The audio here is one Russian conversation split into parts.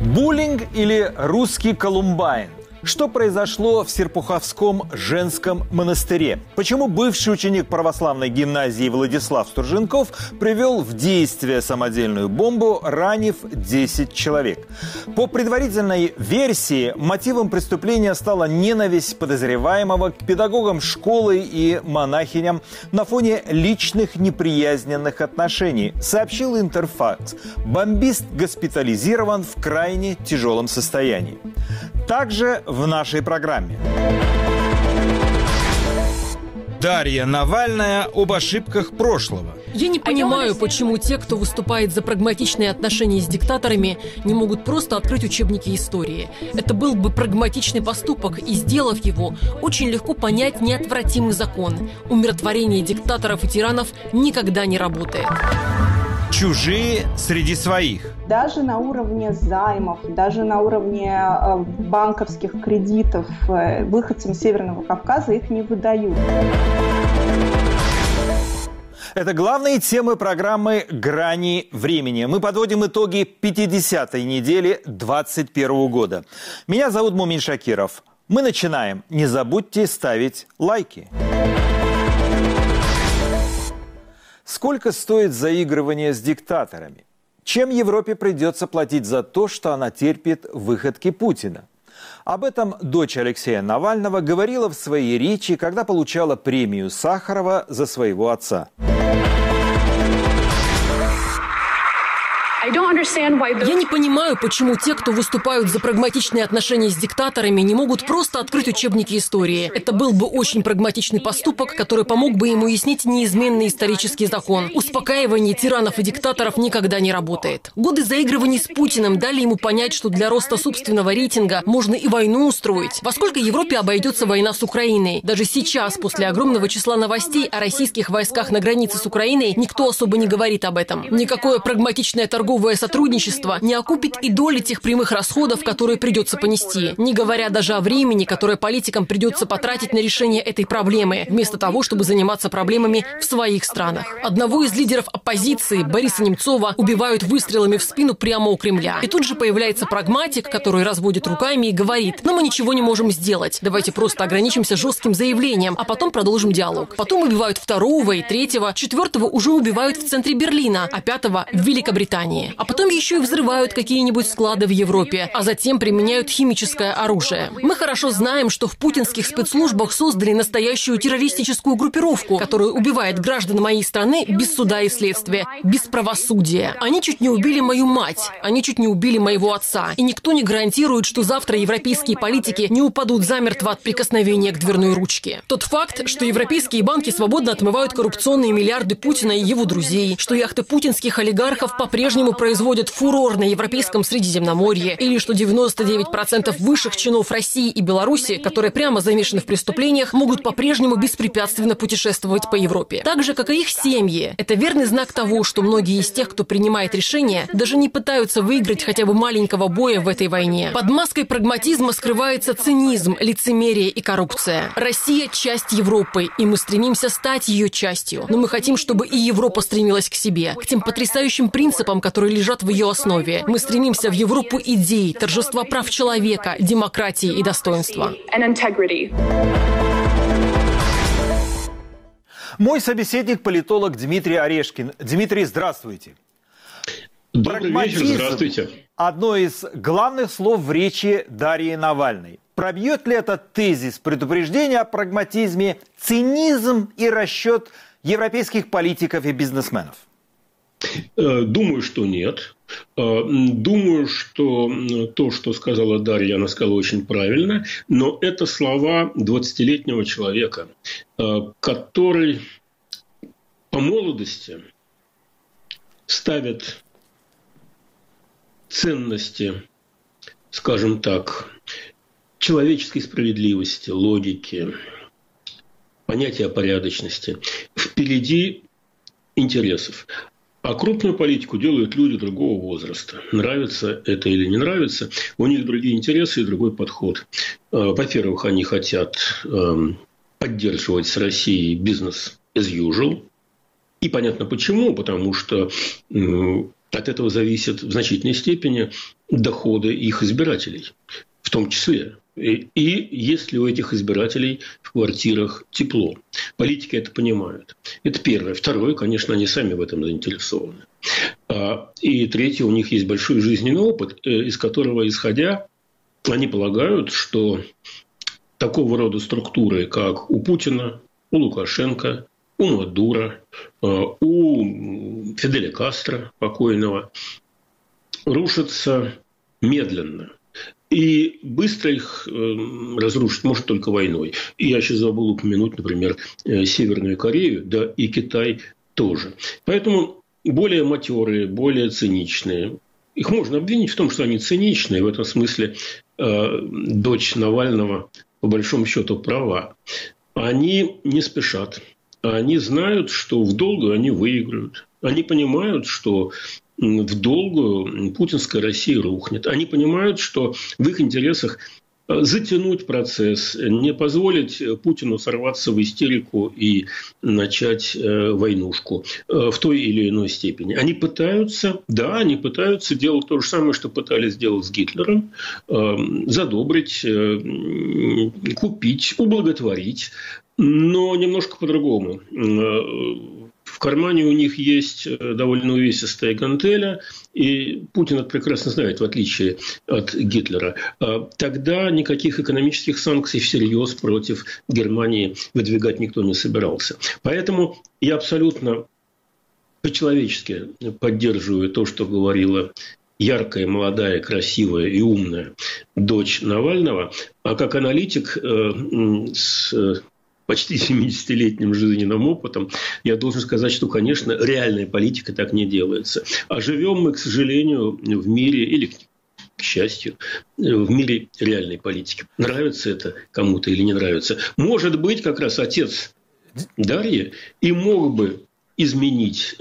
Буллинг или русский Колумбайн? Что произошло в Серпуховском женском монастыре? Почему бывший ученик православной гимназии Владислав Струженков привел в действие самодельную бомбу, ранив 10 человек? По предварительной версии, мотивом преступления стала ненависть подозреваемого к педагогам школы и монахиням на фоне личных неприязненных отношений, сообщил Интерфакс. Бомбист госпитализирован в крайне тяжелом состоянии. Также в нашей программе. Дарья Навальная об ошибках прошлого. Я не понимаю, почему те, кто выступает за прагматичные отношения с диктаторами, не могут просто открыть учебники истории. Это был бы прагматичный поступок, и, сделав его, очень легко понять неотвратимый закон. Умиротворение диктаторов и тиранов никогда не работает. Чужие среди своих. Даже на уровне займов, даже на уровне банковских кредитов выходцам Северного Кавказа их не выдают. Это главные темы программы «Грани времени». Мы подводим итоги 50-й недели 2021 года. Меня зовут Мумин Шакиров. Мы начинаем. Не забудьте ставить лайки. Сколько стоит заигрывание с диктаторами? Чем Европе придется платить за то, что она терпит выходки Путина? Об этом дочь Алексея Навального говорила в своей речи, когда получала премию Сахарова за своего отца. Я не понимаю, почему те, кто выступают за прагматичные отношения с диктаторами, не могут просто открыть учебники истории. Это был бы очень прагматичный поступок, который помог бы им уяснить неизменный исторический закон. Успокаивание тиранов и диктаторов никогда не работает. Годы заигрываний с Путиным дали ему понять, что для роста собственного рейтинга можно и войну устроить. Во сколько Европе обойдется война с Украиной? Даже сейчас, после огромного числа новостей о российских войсках на границе с Украиной, никто особо не говорит об этом. Никакое прагматичное торговое сотрудничество не окупит и доли тех прямых расходов, которые придется понести, не говоря даже о времени, которое политикам придется потратить на решение этой проблемы, вместо того, чтобы заниматься проблемами в своих странах. Одного из лидеров оппозиции, Бориса Немцова, убивают выстрелами в спину прямо у Кремля. И тут же появляется прагматик, который разводит руками и говорит: «Но мы ничего не можем сделать. Давайте просто ограничимся жестким заявлением, а потом продолжим диалог». Потом убивают второго и третьего, четвертого уже убивают в центре Берлина, а пятого в Великобритании. А потом еще и взрывают какие-нибудь склады в Европе, а затем применяют химическое оружие. Мы хорошо знаем, что в путинских спецслужбах создали настоящую террористическую группировку, которая убивает граждан моей страны без суда и следствия, без правосудия. Они чуть не убили мою мать, они чуть не убили моего отца. И никто не гарантирует, что завтра европейские политики не упадут замертво от прикосновения к дверной ручке. Тот факт, что европейские банки свободно отмывают коррупционные миллиарды Путина и его друзей, что яхты путинских олигархов по-прежнему производят фурор на европейском Средиземноморье, или что 99% высших чинов России и Беларуси, которые прямо замешаны в преступлениях, могут по-прежнему беспрепятственно путешествовать по Европе. Так же, как и их семьи. Это верный знак того, что многие из тех, кто принимает решения, даже не пытаются выиграть хотя бы маленького боя в этой войне. Под маской прагматизма скрывается цинизм, лицемерие и коррупция. Россия – часть Европы, и мы стремимся стать ее частью. Но мы хотим, чтобы и Европа стремилась к себе, к тем потрясающим принципам, которые лежат в ее основе. Мы стремимся в Европу идей, торжества прав человека, демократии и достоинства. Мой собеседник – политолог Дмитрий Орешкин. Дмитрий, здравствуйте. Добрый вечер, здравствуйте. Одно из главных слов в речи Дарьи Навальной. Пробьет ли этот тезис предупреждения о прагматизме цинизм и расчет европейских политиков и бизнесменов? Думаю, что нет. Думаю, что то, что сказала Дарья, она сказала очень правильно. Но это слова 20-летнего человека, который по молодости ставит ценности, скажем так, человеческой справедливости, логики, понятия порядочности впереди интересов. А крупную политику делают люди другого возраста. Нравится это или не нравится, у них другие интересы и другой подход. Во-первых, они хотят поддерживать с Россией бизнес as usual. И понятно почему, потому что От этого зависят в значительной степени доходы их избирателей, в том числе. И есть ли у этих избирателей в квартирах тепло. Политики это понимают. Это первое. Второе, конечно, они сами в этом заинтересованы. И третье, у них есть большой жизненный опыт, из которого, исходя, они полагают, что такого рода структуры, как у Путина, у Лукашенко, у Мадуро, у Фиделя Кастро покойного, рушатся медленно. И быстро их разрушить может только войной. И я сейчас забыл упомянуть, например, Северную Корею, да и Китай тоже. Поэтому более матерые, более циничные. Их можно обвинить в том, что они циничные. В этом смысле дочь Навального, по большому счету, права. Они не спешат. Они знают, что в долгую они выиграют. Они понимают, что в долгую путинская Россия рухнет. Они понимают, что в их интересах затянуть процесс, не позволить Путину сорваться в истерику и начать войнушку в той или иной степени. Они пытаются делать то же самое, что пытались сделать с Гитлером, задобрить, купить, ублаготворить, но немножко по-другому. В кармане у них есть довольно увесистая гантеля, и Путин это прекрасно знает, в отличие от Гитлера. Тогда никаких экономических санкций всерьез против Германии выдвигать никто не собирался. Поэтому я абсолютно по-человечески поддерживаю то, что говорила яркая, молодая, красивая и умная дочь Навального. А как аналитик с почти 70-летним жизненным опытом, я должен сказать, что, конечно, реальная политика так не делается. А живем мы, к сожалению, в мире, или к счастью, в мире реальной политики. Нравится это кому-то или не нравится. Может быть, как раз отец Дарьи и мог бы изменить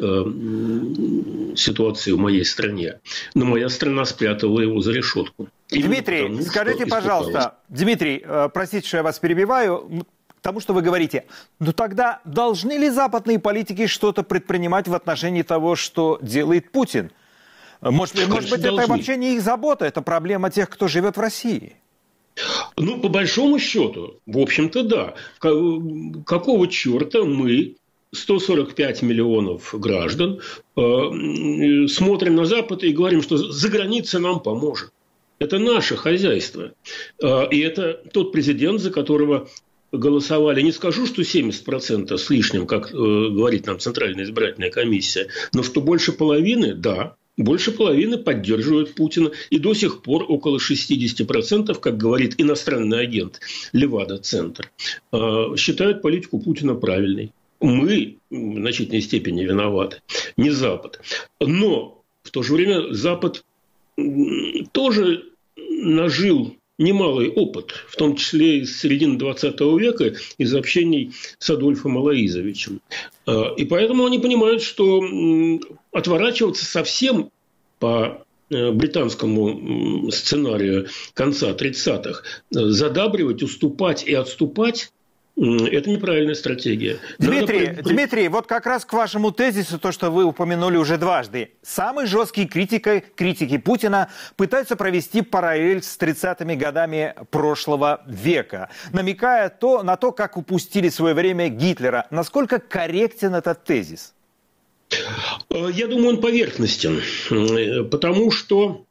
ситуацию в моей стране. Но моя страна спрятала его за решетку. Дмитрий, потому, скажите, пожалуйста, Дмитрий, простите, что я вас перебиваю, тому, что вы говорите, но тогда должны ли западные политики что-то предпринимать в отношении того, что делает Путин? Может быть, это вообще не их забота, это проблема тех, кто живет в России? Ну, по большому счету, в общем-то, да. Какого черта мы, 145 миллионов граждан, смотрим на Запад и говорим, что за границей нам поможет. Это наше хозяйство. И это тот президент, за которого голосовали, не скажу, что 70% с лишним, как говорит нам Центральная избирательная комиссия, но что больше половины, да, больше половины поддерживают Путина. И до сих пор около 60%, как говорит иностранный агент Левада-центр, считают политику Путина правильной. Мы в значительной степени виноваты, не Запад. Но в то же время Запад тоже нажил немалый опыт, в том числе из середины 20 века, из общений с Адольфом Алоизовичем. И поэтому они понимают, что отворачиваться совсем по британскому сценарию конца 30-х, задабривать, уступать и отступать – это неправильная стратегия. Дмитрий, вот как раз к вашему тезису, то, что вы упомянули уже дважды. Самые жесткие критики Путина пытаются провести параллель с 30-ми годами прошлого века, намекая на то, как упустили в свое время Гитлера. Насколько корректен этот тезис? Я думаю, он поверхностен, потому что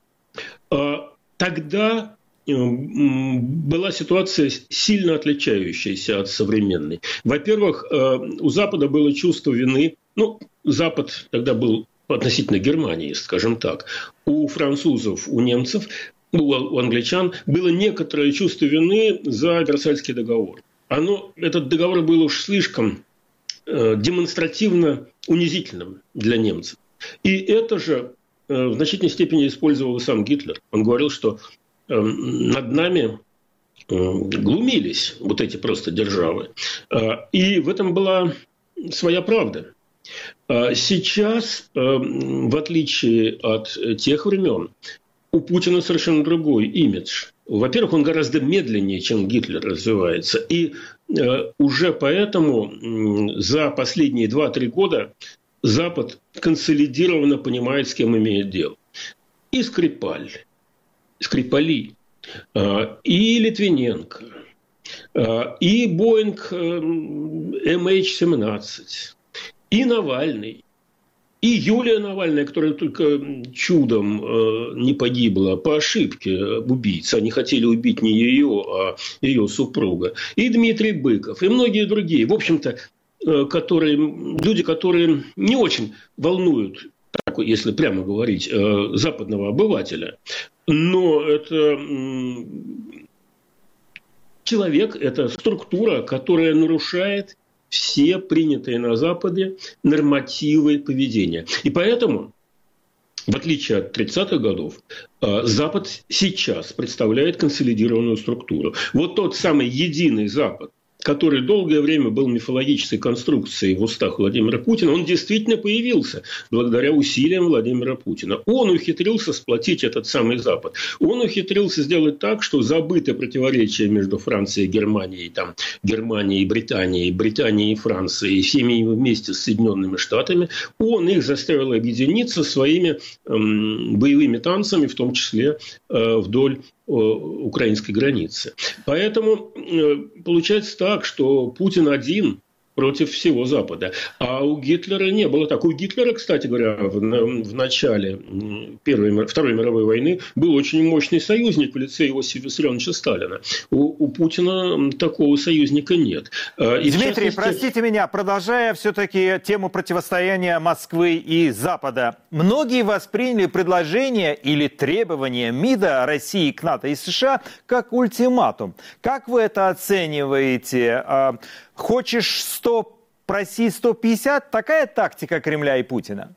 тогда была ситуация сильно отличающаяся от современной. Во-первых, у Запада было чувство вины. Ну, Запад тогда был относительно Германии, скажем так. У французов, у немцев, у англичан было некоторое чувство вины за Версальский договор. Этот договор был уж слишком демонстративно унизительным для немцев. И это же в значительной степени использовал и сам Гитлер. Он говорил, что над нами глумились вот эти просто державы. И в этом была своя правда. Сейчас, в отличие от тех времен, у Путина совершенно другой имидж. Во-первых, он гораздо медленнее, чем Гитлер, развивается. И уже поэтому за последние 2-3 года Запад консолидированно понимает, с кем имеет дело. И Скрипаль, Скрипали, и Литвиненко, и Боинг MH17, и Навальный, и Юлия Навальная, которая только чудом не погибла по ошибке убийц. Они хотели убить не ее, а ее супруга. И Дмитрий Быков, и многие другие. В общем-то, люди, которые не очень волнуют, если прямо говорить, западного обывателя. Но это человек, это структура, которая нарушает все принятые на Западе нормативы поведения. И поэтому, в отличие от 30-х годов, Запад сейчас представляет консолидированную структуру. Вот тот самый единый Запад, который долгое время был мифологической конструкцией в устах Владимира Путина, он действительно появился благодаря усилиям Владимира Путина. Он ухитрился сплотить этот самый Запад. Он ухитрился сделать так, что забыты противоречия между Францией и Германией, там, Германией и Британией, Британией и Францией, всеми вместе с Соединенными Штатами. Он их заставил объединиться своими боевыми танцами, в том числе вдоль украинской границы. Поэтому получается так, что Путин один против всего Запада. А у Гитлера не было так. У Гитлера, кстати говоря, в начале Второй мировой войны был очень мощный союзник в лице Иосифа Виссарионовича Сталина. У Путина такого союзника нет. Дмитрий, простите меня, продолжая все-таки тему противостояния Москвы и Запада. Многие восприняли предложение или требование МИДа России к НАТО и США как ультиматум. Как вы это оцениваете? Хочешь 100, проси 150? Такая тактика Кремля и Путина?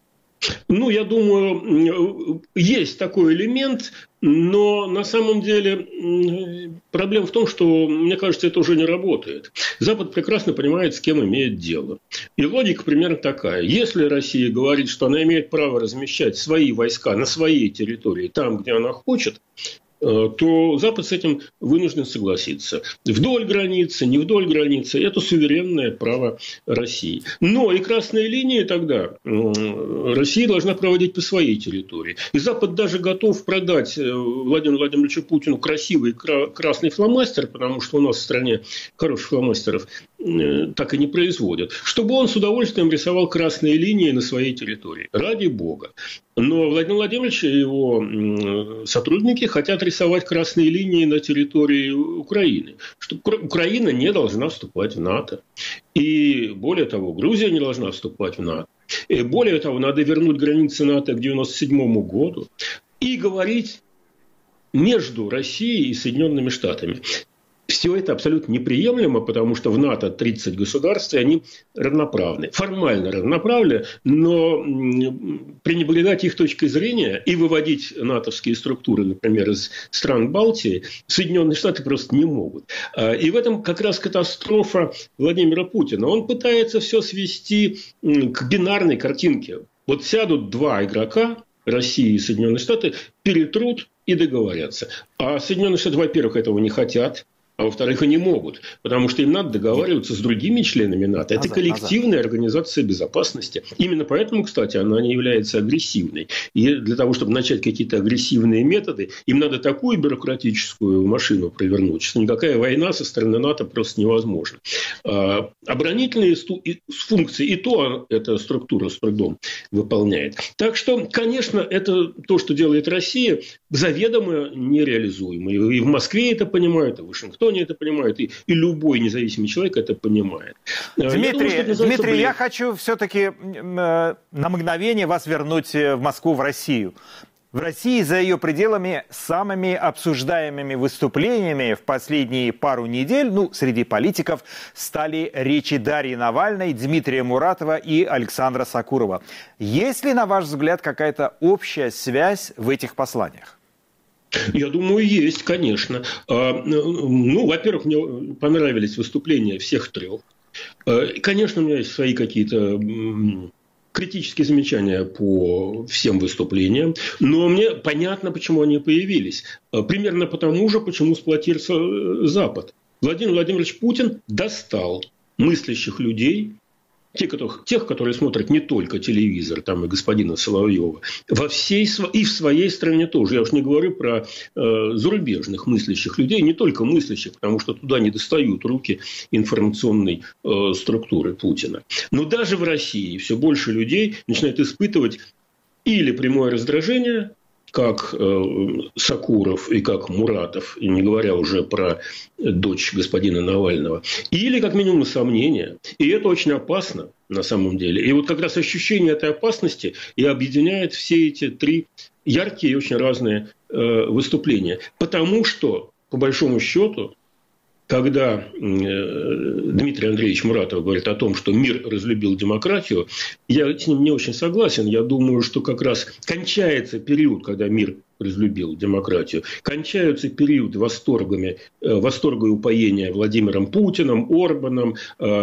Ну, я думаю, есть такой элемент, но на самом деле проблема в том, что, мне кажется, это уже не работает. Запад прекрасно понимает, с кем имеет дело. И логика примерно такая. Если Россия говорит, что она имеет право размещать свои войска на своей территории, там, где она хочет, то Запад с этим вынужден согласиться. Вдоль границы, не вдоль границы – это суверенное право России. Но и красные линии тогда Россия должна проводить по своей территории. И Запад даже готов продать Владимиру Владимировичу Путину красивый красный фломастер, потому что у нас в стране хороших фломастеров так и не производят, чтобы он с удовольствием рисовал красные линии на своей территории. Ради бога. Но Владимир Владимирович и его сотрудники хотят рисовать красные линии на территории Украины. Что Украина не должна вступать в НАТО. И более того, Грузия не должна вступать в НАТО. И более того, надо вернуть границы НАТО к 1997 году и говорить между Россией и Соединенными Штатами. Все это абсолютно неприемлемо, потому что в НАТО 30 государств, и они равноправны. Формально равноправны, но пренебрегать их точкой зрения и выводить натовские структуры, например, из стран Балтии, Соединенные Штаты просто не могут. И в этом как раз катастрофа Владимира Путина. Он пытается все свести к бинарной картинке. Вот сядут два игрока, Россия и Соединенные Штаты, перетрут и договорятся. А Соединенные Штаты, во-первых, этого не хотят. А во-вторых, они могут, потому что им надо договариваться с другими членами НАТО. Это коллективная организация безопасности. Именно поэтому, кстати, она не является агрессивной. И для того, чтобы начать какие-то агрессивные методы, им надо такую бюрократическую машину провернуть, что никакая война со стороны НАТО просто невозможна. Оборонительные функции и то эта структура с трудом выполняет. Так что, конечно, это то, что делает Россия, заведомо нереализуемо. И в Москве это понимают, и в Вашингтоне это понимает, и любой независимый человек это понимает. Дмитрий, я хочу все-таки на мгновение вас вернуть в Москву, в Россию. В России за ее пределами самыми обсуждаемыми выступлениями в последние пару недель, среди политиков, стали речи Дарьи Навальной, Дмитрия Муратова и Александра Сокурова. Есть ли, на ваш взгляд, какая-то общая связь в этих посланиях? Я думаю, есть, конечно. Во-первых, мне понравились выступления всех трех. Конечно, у меня есть свои какие-то критические замечания по всем выступлениям, но мне понятно, почему они появились. Примерно потому же, почему сплотился Запад. Владимир Владимирович Путин достал мыслящих людей тех, которые смотрят не только телевизор, там и господина Соловьева, и в своей стране тоже. Я уж не говорю про зарубежных мыслящих людей, не только мыслящих, потому что туда не достают руки информационной структуры Путина. Но даже в России все больше людей начинают испытывать или прямое раздражение, как Сакуров и как Муратов, и не говоря уже про дочь господина Навального, или как минимум сомнения. И это очень опасно на самом деле. И вот как раз ощущение этой опасности и объединяет все эти три яркие и очень разные выступления. Потому что, по большому счету, когда Дмитрий Андреевич Муратов говорит о том, что мир разлюбил демократию, я с ним не очень согласен. Я думаю, что как раз кончается период, когда мир разлюбил демократию, кончаются период восторга и упоения Владимиром Путиным, Орбаном,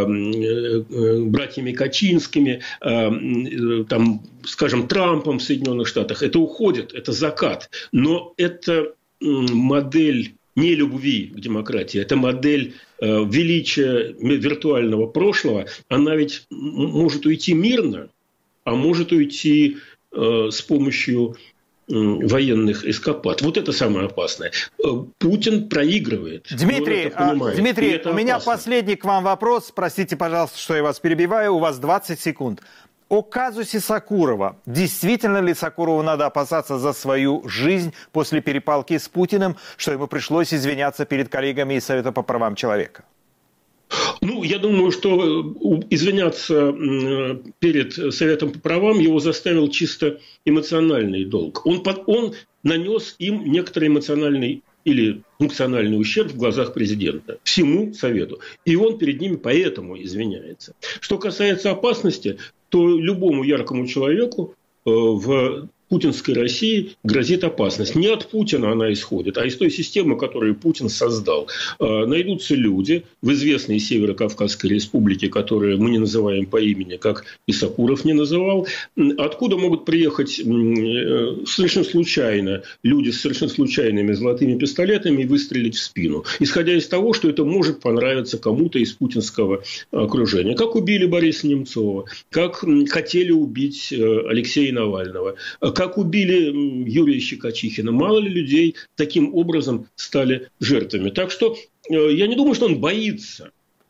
братьями Качинскими, там, скажем, Трампом в Соединенных Штатах. Это уходит, это закат. Но это модель не любви к демократии, это модель величия виртуального прошлого, она ведь может уйти мирно, а может уйти с помощью военных эскапад. Вот это самое опасное. Путин проигрывает. Дмитрий, у меня последний к вам вопрос. Простите, пожалуйста, что я вас перебиваю. У вас 20 секунд. О казусе Сакурова. Действительно ли Сакурову надо опасаться за свою жизнь после перепалки с Путиным, что ему пришлось извиняться перед коллегами из Совета по правам человека? Ну, я думаю, что извиняться перед Советом по правам его заставил чисто эмоциональный долг. Он нанес им некоторый эмоциональный или функциональный ущерб в глазах президента, всему Совету. И он перед ними поэтому извиняется. Что касается опасности, то любому яркому человеку в путинской России грозит опасность. Не от Путина она исходит, а из той системы, которую Путин создал. Найдутся люди в известной Северо-Кавказской республике, которые мы не называем по имени, как и Сакуров не называл, откуда могут приехать совершенно случайно люди с совершенно случайными золотыми пистолетами и выстрелить в спину, исходя из того, что это может понравиться кому-то из путинского окружения. Как убили Бориса Немцова, как хотели убить Алексея Навального, как убили Юрия Щекочихина. Мало ли людей таким образом стали жертвами. Так что я не думаю, что он боится.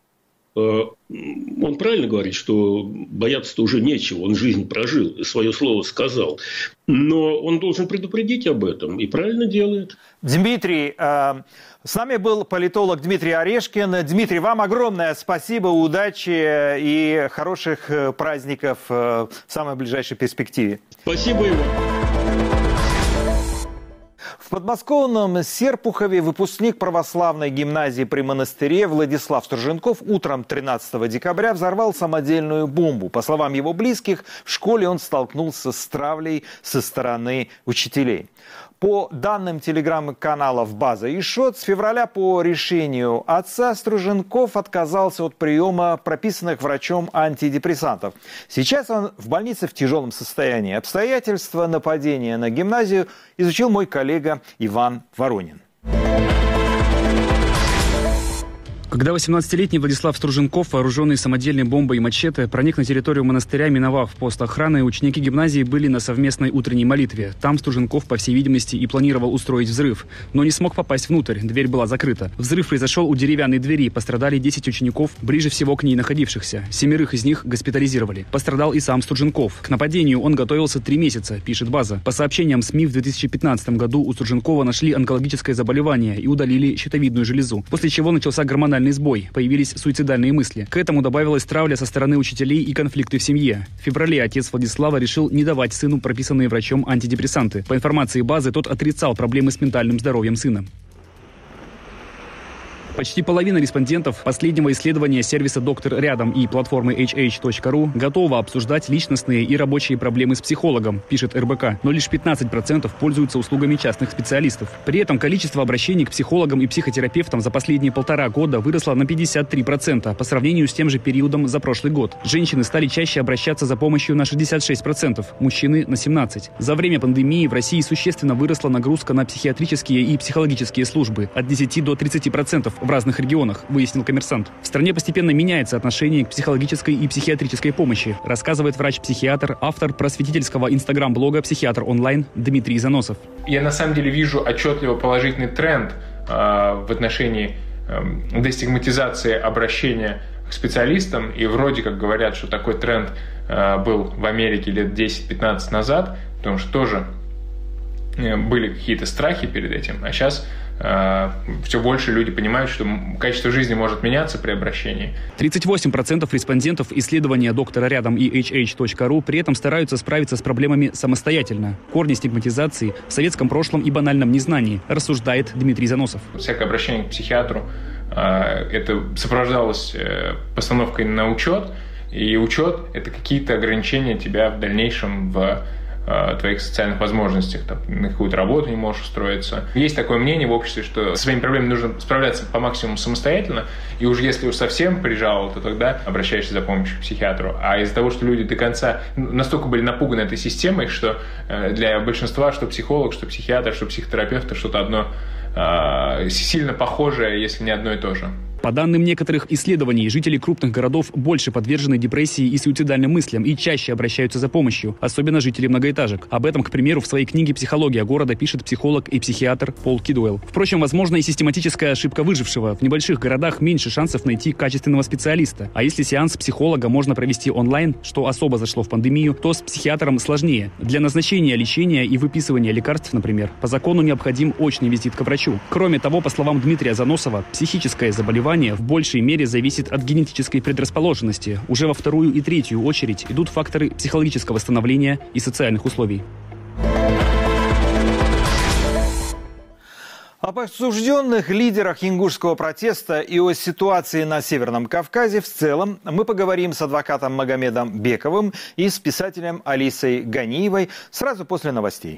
Он правильно говорит, что бояться-то уже нечего. Он жизнь прожил и свое слово сказал. Но он должен предупредить об этом. И правильно делает. Дмитрий, с нами был политолог Дмитрий Орешкин. Дмитрий, вам огромное спасибо, удачи и хороших праздников в самой ближайшей перспективе. Спасибо ему. В подмосковном Серпухове выпускник православной гимназии при монастыре Владислав Струженков утром 13 декабря взорвал самодельную бомбу. По словам его близких, в школе он столкнулся с травлей со стороны учителей. По данным телеграм-каналов «База» и «Шот», с февраля по решению отца Струженков отказался от приема прописанных врачом антидепрессантов. Сейчас он в больнице в тяжелом состоянии. Обстоятельства нападения на гимназию изучил мой коллега Иван Воронин. Когда 18-летний Владислав Струженков, вооруженный самодельной бомбой и мачете, проник на территорию монастыря, миновав пост охраны, ученики гимназии были на совместной утренней молитве. Там Струженков, по всей видимости, и планировал устроить взрыв, но не смог попасть внутрь, дверь была закрыта. Взрыв произошел у деревянной двери, пострадали 10 учеников, ближе всего к ней находившихся. 7 из них госпитализировали. Пострадал и сам Струженков. К нападению он готовился 3 месяца, пишет «База». По сообщениям СМИ, в 2015 году у Струженкова нашли онкологическое заболевание и удалили щитовидную железу, после чего начался гормональный сбой, появились суицидальные мысли. К этому добавилась травля со стороны учителей и конфликты в семье. В феврале отец Владислава решил не давать сыну прописанные врачом антидепрессанты. По информации «Базы», тот отрицал проблемы с ментальным здоровьем сына. Почти половина респондентов последнего исследования сервиса «Доктор рядом» и платформы hh.ru готова обсуждать личностные и рабочие проблемы с психологом, пишет РБК, но лишь 15% пользуются услугами частных специалистов. При этом количество обращений к психологам и психотерапевтам за последние 1,5 года выросло на 53% по сравнению с тем же периодом за прошлый год. Женщины стали чаще обращаться за помощью на 66%, мужчины на 17%. За время пандемии в России существенно выросла нагрузка на психиатрические и психологические службы от 10 до 30%. в разных регионах, выяснил «Коммерсант». В стране постепенно меняется отношение к психологической и психиатрической помощи, рассказывает врач-психиатр, автор просветительского инстаграм-блога «Психиатр онлайн» Дмитрий Заносов. Я на самом деле вижу отчетливо положительный тренд в отношении дестигматизации обращения к специалистам. И вроде как говорят, что такой тренд был в Америке лет 10-15 назад, потому что тоже были какие-то страхи перед этим. А сейчас все больше люди понимают, что качество жизни может меняться при обращении. 38% респондентов исследования доктора рядом и hh.ru при этом стараются справиться с проблемами самостоятельно. Корни стигматизации в советском прошлом и банальном незнании, рассуждает Дмитрий Заносов. Всякое обращение к психиатру это сопровождалось постановкой на учет, и учет – это какие-то ограничения тебя в дальнейшем в твоих социальных возможностях, там, на какую-то работу не можешь устроиться. Есть такое мнение в обществе, что со своими проблемами нужно справляться по максимуму самостоятельно, и уж если уж совсем прижало, то тогда обращаешься за помощью к психиатру. А из-за того, что люди до конца настолько были напуганы этой системой, что для большинства, что психолог, что психиатр, что психотерапевт, что-то одно сильно похожее, если не одно и то же. По данным некоторых исследований, жители крупных городов больше подвержены депрессии и суицидальным мыслям и чаще обращаются за помощью, особенно жители многоэтажек. Об этом, к примеру, в своей книге «Психология города» пишет психолог и психиатр Пол Кидуэлл. Впрочем, возможно и систематическая ошибка выжившего. В небольших городах меньше шансов найти качественного специалиста. А если сеанс психолога можно провести онлайн, что особо зашло в пандемию, то с психиатром сложнее. Для назначения лечения и выписывания лекарств, например, по закону необходим очный визит к врачу. Кроме того, по словам Дмитрия Заносова, психическое заболевание в большей мере зависит от генетической предрасположенности. Уже во вторую и третью очередь идут факторы психологического становления и социальных условий. Об осужденных лидерах ингушского протеста и о ситуации на Северном Кавказе в целом мы поговорим с адвокатом Магомедом Бековым и с писателем Алисой Ганиевой сразу после новостей.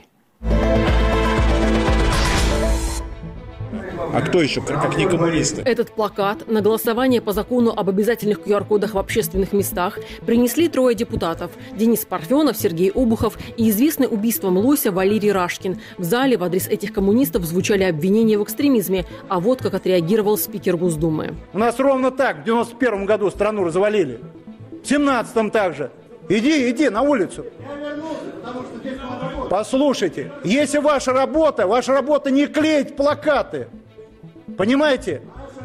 А кто еще, как не коммунисты? Этот плакат на голосование по закону об обязательных QR-кодах в общественных местах принесли трое депутатов – Денис Парфенов, Сергей Обухов и известный убийством лося Валерий Рашкин. В зале в адрес этих коммунистов звучали обвинения в экстремизме. А вот как отреагировал спикер Госдумы. У нас ровно так в 91 году страну развалили. В 17-м также. Иди на улицу. Послушайте, если ваша работа не клеить плакаты. Понимаете?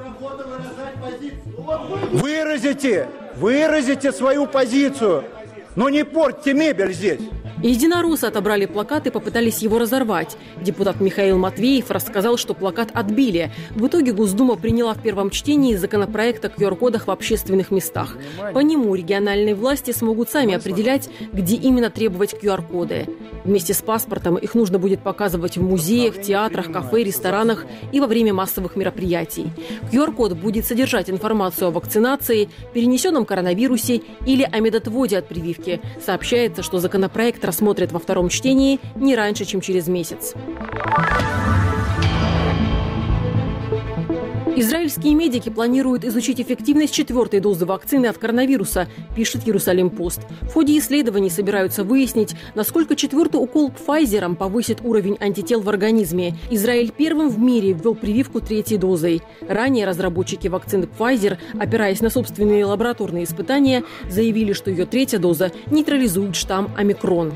Выразите свою позицию, но не портите мебель здесь. Единороссы отобрали плакат и попытались его разорвать. Депутат Михаил Матвеев рассказал, что плакат отбили. В итоге Госдума приняла в первом чтении законопроект о QR-кодах в общественных местах. По нему региональные власти смогут сами определять, где именно требовать QR-коды. Вместе с паспортом их нужно будет показывать в музеях, театрах, кафе, ресторанах и во время массовых мероприятий. QR-код будет содержать информацию о вакцинации, перенесенном коронавирусе или о медотводе от прививки. Сообщается, что законопроект рассмотрят во втором чтении не раньше, чем через месяц. Израильские медики планируют изучить эффективность 4-й дозы вакцины от коронавируса, пишет Иерусалим-Пост. В ходе исследований собираются выяснить, насколько 4-й укол Pfizer повысит уровень антител в организме. Израиль первым в мире ввел прививку 3-й дозой. Ранее разработчики вакцины Pfizer, опираясь на собственные лабораторные испытания, заявили, что ее 3-я доза нейтрализует штамм омикрон.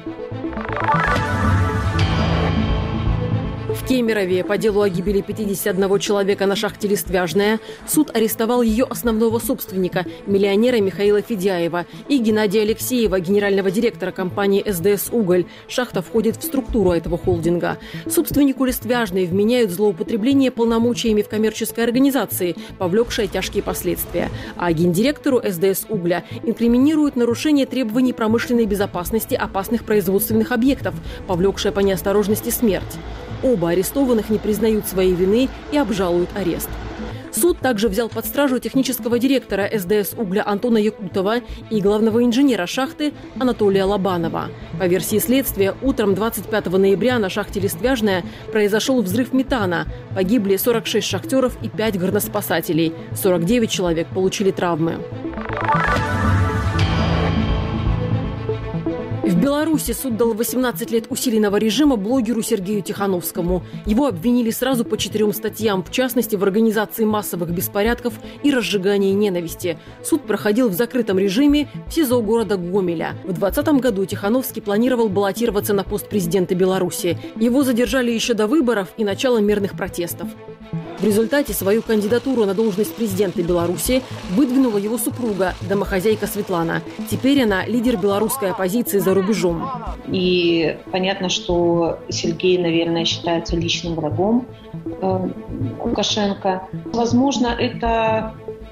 В Кемерове по делу о гибели 51 человека на шахте «Листвяжная» суд арестовал ее основного собственника, миллионера Михаила Федяева, и Геннадия Алексеева, генерального директора компании «СДС Уголь». Шахта входит в структуру этого холдинга. Собственнику «Листвяжной» вменяют злоупотребление полномочиями в коммерческой организации, повлекшее тяжкие последствия. А гендиректору СДС Угля инкриминируют нарушение требований промышленной безопасности опасных производственных объектов, повлекшее по неосторожности смерть. Оба арестованных не признают своей вины и обжалуют арест. Суд также взял под стражу технического директора СДС Угля Антона Якутова и главного инженера шахты Анатолия Лобанова. По версии следствия, утром 25 ноября на шахте «Листвяжная» произошел взрыв метана. Погибли 46 шахтеров и 5 горноспасателей. 49 человек получили травмы. В В Беларуси суд дал 18 лет усиленного режима блогеру Сергею Тихановскому. Его обвинили сразу по 4 статьям, в частности, в организации массовых беспорядков и разжигании ненависти. Суд проходил в закрытом режиме в СИЗО города Гомеля. В 2020 году Тихановский планировал баллотироваться на пост президента Беларуси. Его задержали еще до выборов и начала мирных протестов. В результате свою кандидатуру на должность президента Беларуси выдвинула его супруга, домохозяйка Светлана. Теперь она лидер белорусской оппозиции за рубежом. И понятно, что Сергей, наверное, считается личным врагом Лукашенко. Возможно, это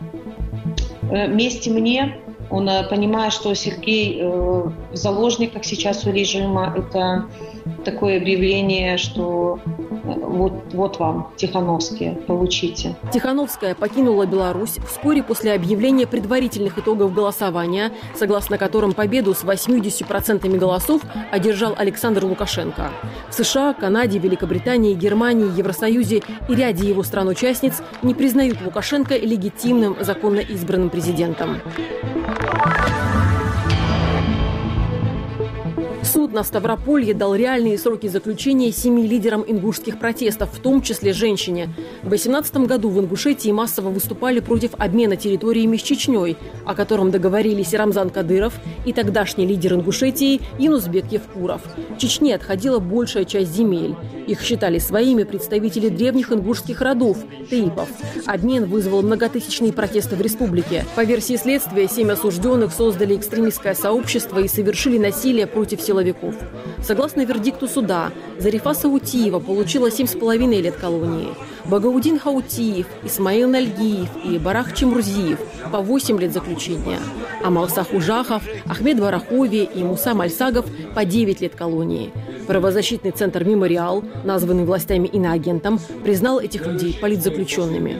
месть мне. Он понимает, что Сергей в заложниках сейчас у режима. Это такое объявление, что вот вам, Тихановские, получите. Тихановская покинула Беларусь вскоре после объявления предварительных итогов голосования, согласно которым победу с 80% голосов одержал Александр Лукашенко. В США, Канаде, Великобритании, Германии, Евросоюзе и ряде его стран-участниц не признают Лукашенко легитимным, законно избранным президентом. Суд на Ставрополье дал реальные сроки заключения 7 лидерам ингушских протестов, в том числе женщине. В 2018 году в Ингушетии массово выступали против обмена территориями с Чечней, о котором договорились Рамзан Кадыров и тогдашний лидер Ингушетии Юнусбек Евкуров. Чечне отходила большая часть земель. Их считали своими представители древних ингушских родов – тейпов. Обмен вызвал многотысячные протесты в республике. По версии следствия, 7 осужденных создали экстремистское сообщество и совершили насилие против силовиков. Согласно вердикту суда, Зарифа Саутиева получила 7,5 лет колонии. Багаудин Хаутиев, Исмаил Нальгиев и Барах Чемрузиев по 8 лет заключения. Амалсах Ужахов, Ахмед Барахови и Муса Мальсагов по 9 лет колонии. Правозащитный центр «Мемориал», названный властями иноагентом, признал этих людей политзаключенными.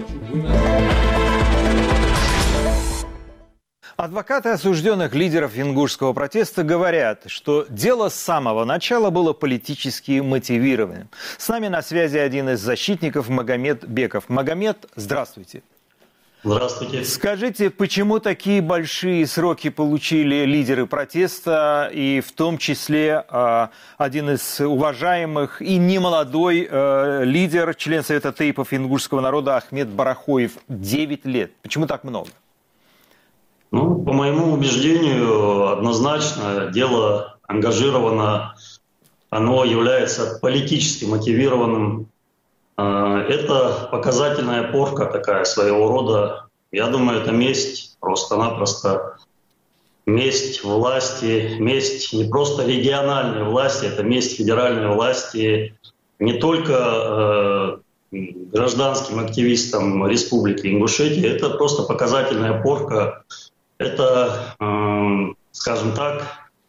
Адвокаты осужденных лидеров ингушского протеста говорят, что дело с самого начала было политически мотивированным. С нами на связи один из защитников Магомед Беков. Магомед, здравствуйте. Здравствуйте. Скажите, почему такие большие сроки получили лидеры протеста, и в том числе один из уважаемых и немолодой лидер, член Совета тейпов ингушского народа Ахмед Барахоев, 9 лет? Почему так много? Ну, по моему убеждению, однозначно дело ангажировано, оно является политически мотивированным. Это показательная порка такая своего рода. Я думаю, это месть просто-напросто. Месть власти, месть не просто региональной власти, это месть федеральной власти не только гражданским активистам Республики Ингушетия. Это просто показательная порка. Это, скажем так,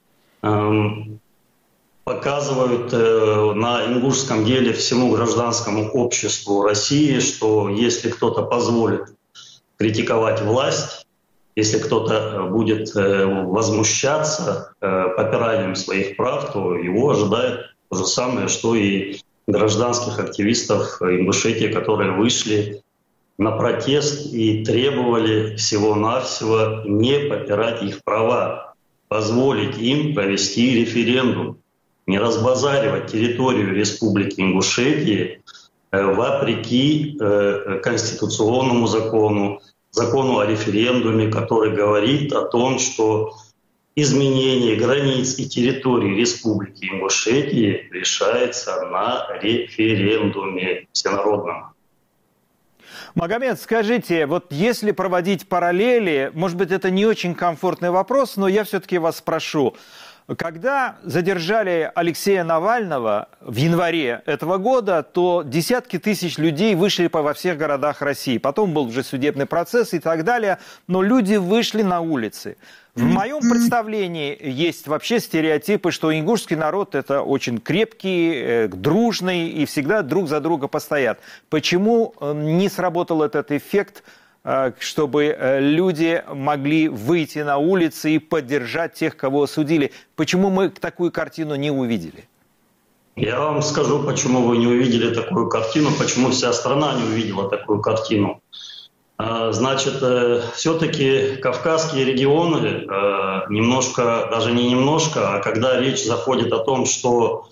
показывают на ингушском деле всему гражданскому обществу России, что если кто-то позволит критиковать власть, если кто-то будет возмущаться попиранием своих прав, то его ожидает то же самое, что и гражданских активистов Ингушетии, которые вышли на протест и требовали всего-навсего не попирать их права, позволить им провести референдум, не разбазаривать территорию Республики Ингушетии вопреки конституционному закону, закону о референдуме, который говорит о том, что изменение границ и территории Республики Ингушетии решается на референдуме всенародном. Магомед, скажите, вот если проводить параллели, может быть, это не очень комфортный вопрос, но я все-таки вас спрошу. Когда задержали Алексея Навального в январе этого года, то десятки тысяч людей вышли во всех городах России. Потом был уже судебный процесс и так далее, но люди вышли на улицы. В моем представлении есть вообще стереотипы, что ингушский народ – это очень крепкий, дружный и всегда друг за друга постоят. Почему не сработал этот эффект, чтобы люди могли выйти на улицы и поддержать тех, кого осудили? Почему мы такую картину не увидели? Я вам скажу, почему вы не увидели такую картину, почему вся страна не увидела такую картину. Значит, все-таки кавказские регионы немножко, даже не немножко, а когда речь заходит о том, что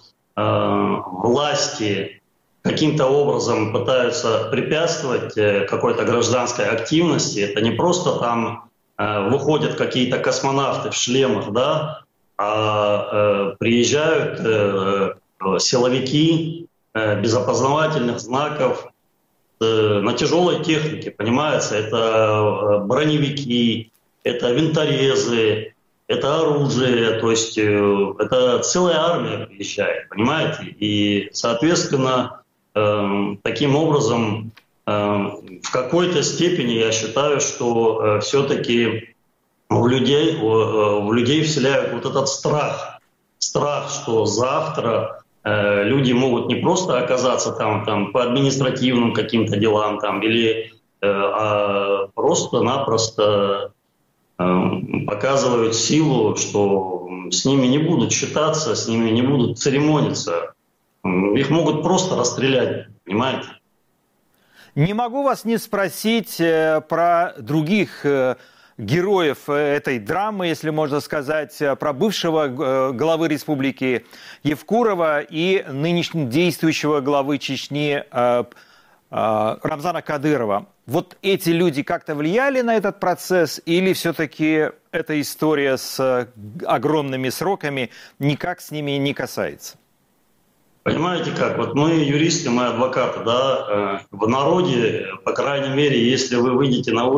власти каким-то образом пытаются препятствовать какой-то гражданской активности, это не просто там выходят какие-то космонавты в шлемах, да, а приезжают силовики без опознавательных знаков, на тяжелой технике, понимаете, это броневики, это винторезы, это оружие, то есть это целая армия приезжает, понимаете, и, соответственно, таким образом, в какой-то степени я считаю, что все-таки в людей вселяют вот этот страх, что завтра люди могут не просто оказаться там по административным каким-то делам там, или просто-напросто показывают силу, что с ними не будут считаться, с ними не будут церемониться. Их могут просто расстрелять, понимаете? Не могу вас не спросить про других героев этой драмы, если можно сказать, про бывшего главы республики Евкурова и нынешнего действующего главы Чечни Рамзана Кадырова. Вот эти люди как-то влияли на этот процесс или все-таки эта история с огромными сроками никак с ними не касается? Понимаете как, вот мы юристы, мы адвокаты, да, в народе, по крайней мере, если вы выйдете на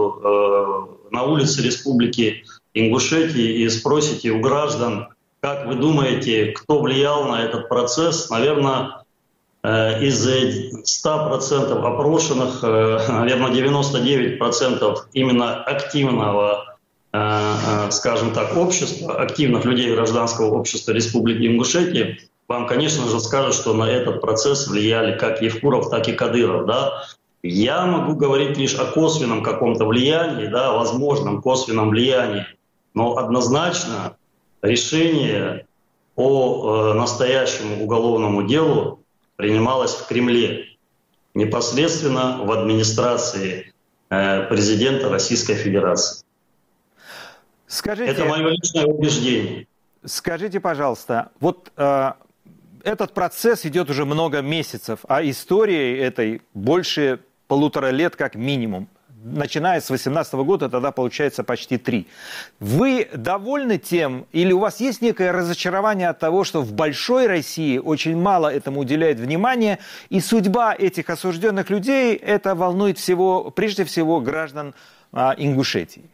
улицы Республики Ингушетии и спросите у граждан, как вы думаете, кто влиял на этот процесс, наверное, из 100% опрошенных, наверное, 99% именно активного, скажем так, общества, активных людей гражданского общества Республики Ингушетии, вам, конечно же, скажут, что на этот процесс влияли как Евкуров, так и Кадыров. Да? Я могу говорить лишь о косвенном каком-то влиянии, да, возможном косвенном влиянии, но однозначно решение по настоящему уголовному делу принималось в Кремле, непосредственно в администрации президента Российской Федерации. Скажите, это мое личное убеждение. Скажите, пожалуйста, вот этот процесс идет уже много месяцев, а истории этой больше 1,5 лет как минимум. Начиная с 2018 года, тогда получается почти 3. Вы довольны тем, или у вас есть некое разочарование от того, что в большой России очень мало этому уделяет внимания, и судьба этих осужденных людей, это волнует прежде всего граждан Ингушетии?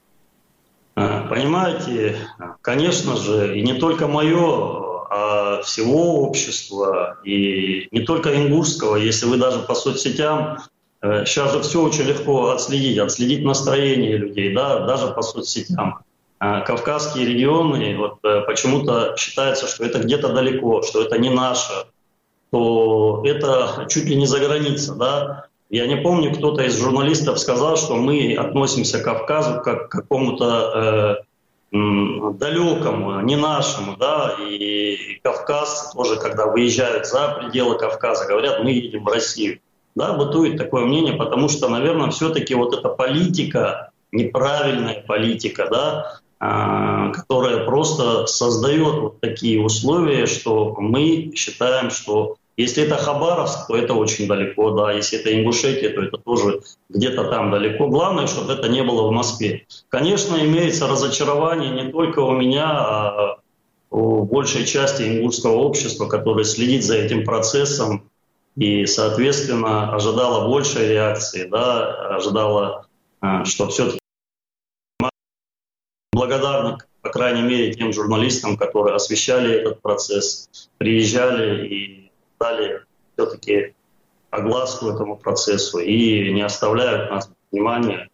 Понимаете, конечно же, и не только мое, а всего общества, и не только ингушского, если вы даже по соцсетям, сейчас же все очень легко отследить настроение людей, да, даже по соцсетям. Кавказские регионы, вот, почему-то считается, что это где-то далеко, что это не наше, то это чуть ли не за границей, да. Я не помню, кто-то из журналистов сказал, что мы относимся к Кавказу как к какому-то далекому, не нашему, да, и кавказцы тоже, когда выезжают за пределы Кавказа, говорят, мы едем в Россию. Да, бытует такое мнение, потому что, наверное, все-таки вот эта политика, неправильная политика, да, которая просто создает вот такие условия, что мы считаем, что если это Хабаровск, то это очень далеко, да, если это Ингушетия, то это тоже где-то там далеко. Главное, чтобы это не было в Москве. Конечно, имеется разочарование не только у меня, а у большей части ингушского общества, которое следит за этим процессом и, соответственно, ожидала большей реакции, да, ожидала, что все-таки благодарны, по крайней мере, тем журналистам, которые освещали этот процесс, приезжали и дали все-таки огласку этому процессу и не оставляют нас без внимания.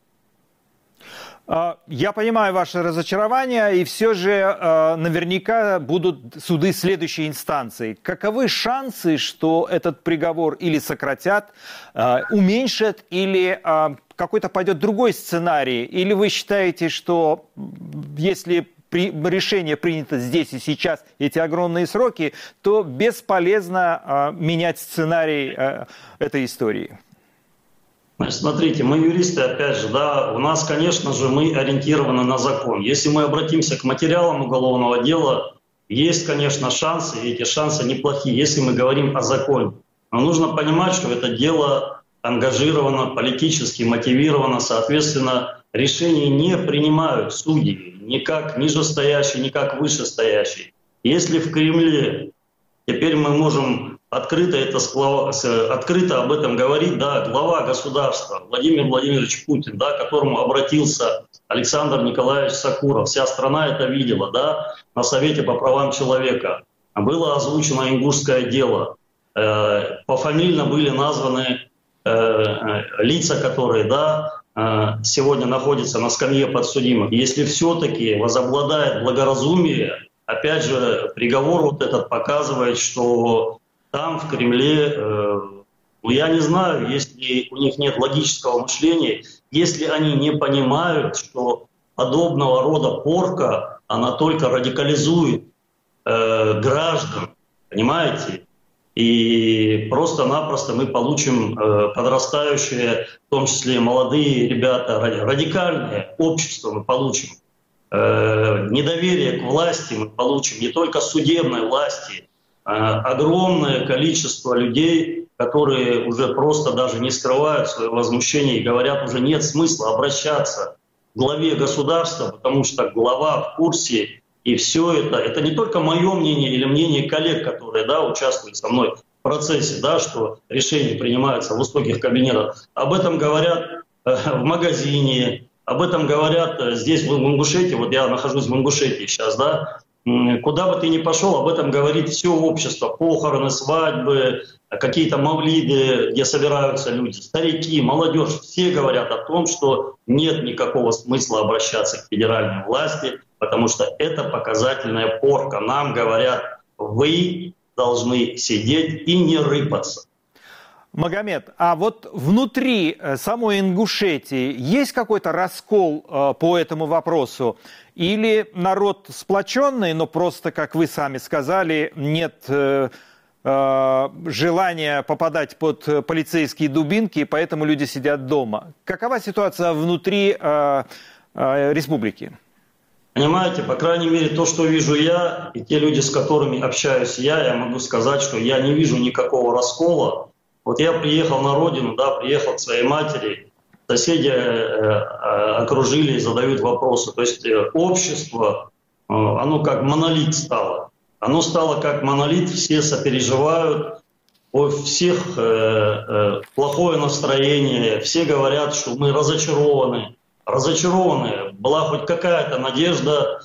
Я понимаю ваше разочарование, и все же наверняка будут суды следующей инстанции. Каковы шансы, что этот приговор или сократят, уменьшат, или какой-то пойдет другой сценарий? Или вы считаете, что если решение принято здесь и сейчас, эти огромные сроки, то бесполезно менять сценарий этой истории? Значит, смотрите, мы юристы, опять же, да, у нас, конечно же, мы ориентированы на закон. Если мы обратимся к материалам уголовного дела, есть, конечно, шансы, и эти шансы неплохие, если мы говорим о законе. Но нужно понимать, что это дело ангажировано, политически мотивировано, соответственно, решения не принимают судьи, ни как нижестоящие, ни как вышестоящие. Если в Кремле теперь мы можем открыто об этом говорить, да, глава государства Владимир Владимирович Путин, да, к которому обратился Александр Николаевич Сакуров, вся страна это видела, да, на Совете по правам человека. Было озвучено ингушское дело, пофамильно были названы лица, которые, да, сегодня находятся на скамье подсудимых. Если все-таки возобладает благоразумие, опять же, приговор вот этот показывает, что там, в Кремле, я не знаю, если у них нет логического мышления, если они не понимают, что подобного рода порка, она только радикализует граждан, понимаете? И просто-напросто мы получим подрастающие, в том числе молодые ребята, радикальное общество мы получим. Недоверие к власти мы получим, не только судебной власти, огромное количество людей, которые уже просто даже не скрывают свое возмущение и говорят, уже нет смысла обращаться к главе государства, потому что глава в курсе, и все это не только мое мнение или мнение коллег, которые, да, участвуют со мной в процессе, да, что решения принимаются в высоких кабинетах. Об этом говорят в магазине, об этом говорят здесь, в Ингушетии, вот я нахожусь в Ингушетии сейчас, да, куда бы ты ни пошел, об этом говорит все общество, похороны, свадьбы, какие-то мавлиды, где собираются люди, старики, молодежь, все говорят о том, что нет никакого смысла обращаться к федеральной власти, потому что это показательная порка. Нам говорят, вы должны сидеть и не рыпаться. Магомед, а вот внутри самой Ингушетии есть какой-то раскол по этому вопросу? Или народ сплоченный, но просто, как вы сами сказали, нет желания попадать под полицейские дубинки, и поэтому люди сидят дома? Какова ситуация внутри республики? Понимаете, по крайней мере, то, что вижу я, и те люди, с которыми общаюсь я могу сказать, что я не вижу никакого раскола. Вот я приехал на родину, да, приехал к своей матери, соседи окружили и задают вопросы. То есть общество, оно как монолит стало. Оно стало как монолит, все сопереживают, у всех плохое настроение, все говорят, что мы разочарованы. Была хоть какая-то надежда,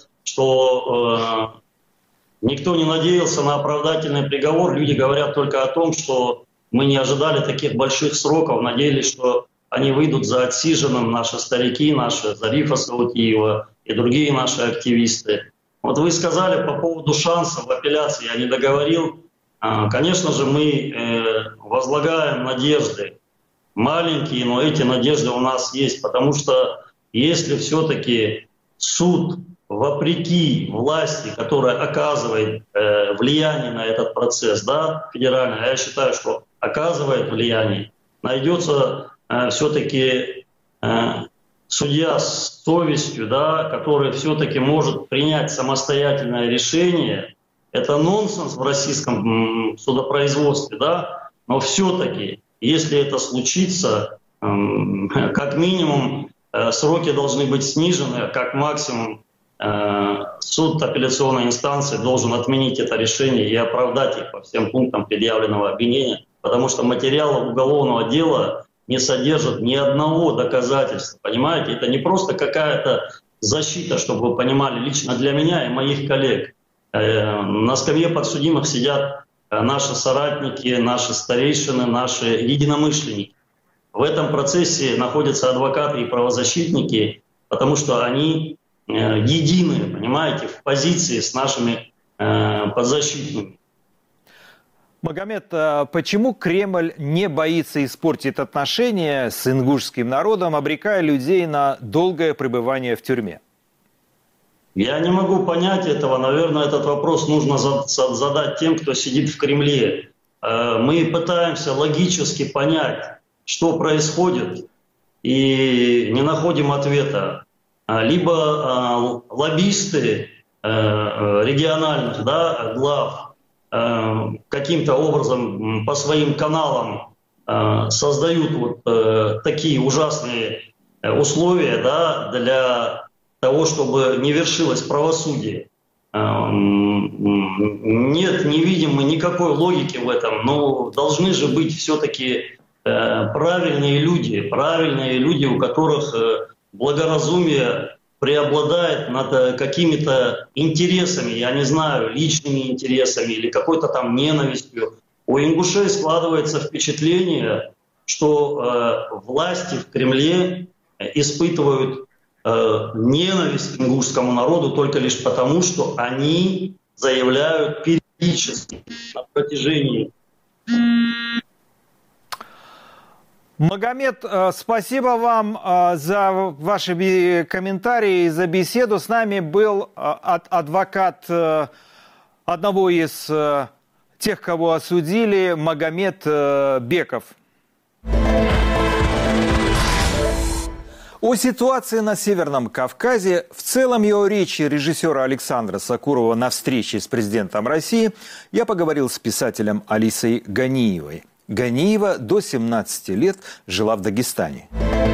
что никто не надеялся на оправдательный приговор. Люди говорят только о том, что мы не ожидали таких больших сроков, надеялись, что они выйдут за отсиженным, наши старики, наши Зарифа Саутиева и другие наши активисты. Вот вы сказали по поводу шансов в апелляции, я не договорил. Конечно же, мы возлагаем надежды, маленькие, но эти надежды у нас есть, потому что если все-таки суд, вопреки власти, которая оказывает влияние на этот процесс, да, федеральный, я считаю, что оказывает влияние, найдется все-таки судья с совестью, да, который все-таки может принять самостоятельное решение. Это нонсенс в российском судопроизводстве, да, но все-таки, если это случится, как минимум сроки должны быть снижены, как максимум суд апелляционной инстанции должен отменить это решение и оправдать их по всем пунктам предъявленного обвинения, потому что материалы уголовного дела не содержат ни одного доказательства. Понимаете, это не просто какая-то защита, чтобы вы понимали, лично для меня и моих коллег. На скамье подсудимых сидят наши соратники, наши старейшины, наши единомышленники. В этом процессе находятся адвокаты и правозащитники, потому что они едины, понимаете, в позиции с нашими подзащитными. Магомед, почему Кремль не боится испортить отношения с ингушским народом, обрекая людей на долгое пребывание в тюрьме? Я не могу понять этого. Наверное, этот вопрос нужно задать тем, кто сидит в Кремле. Мы пытаемся логически понять, что происходит, и не находим ответа. Либо лоббисты региональных, да, глав каким-то образом по своим каналам создают вот такие ужасные условия, да, для того, чтобы не вершилось правосудие. Нет, не видим мы никакой логики в этом, но должны же быть все-таки правильные люди, у которых благоразумие преобладает над какими-то интересами, я не знаю, личными интересами или какой-то там ненавистью. У ингушей складывается впечатление, что власти в Кремле испытывают ненависть к ингушскому народу только лишь потому, что они заявляют периодически на протяжении. Магомед, спасибо вам за ваши комментарии, за беседу. С нами был адвокат одного из тех, кого осудили, Магомед Беков. О ситуации на Северном Кавказе, в целом и о речи режиссера Александра Сакурова на встрече с президентом России я поговорил с писателем Алисой Ганиевой. Ганиева до 17 лет жила в Дагестане.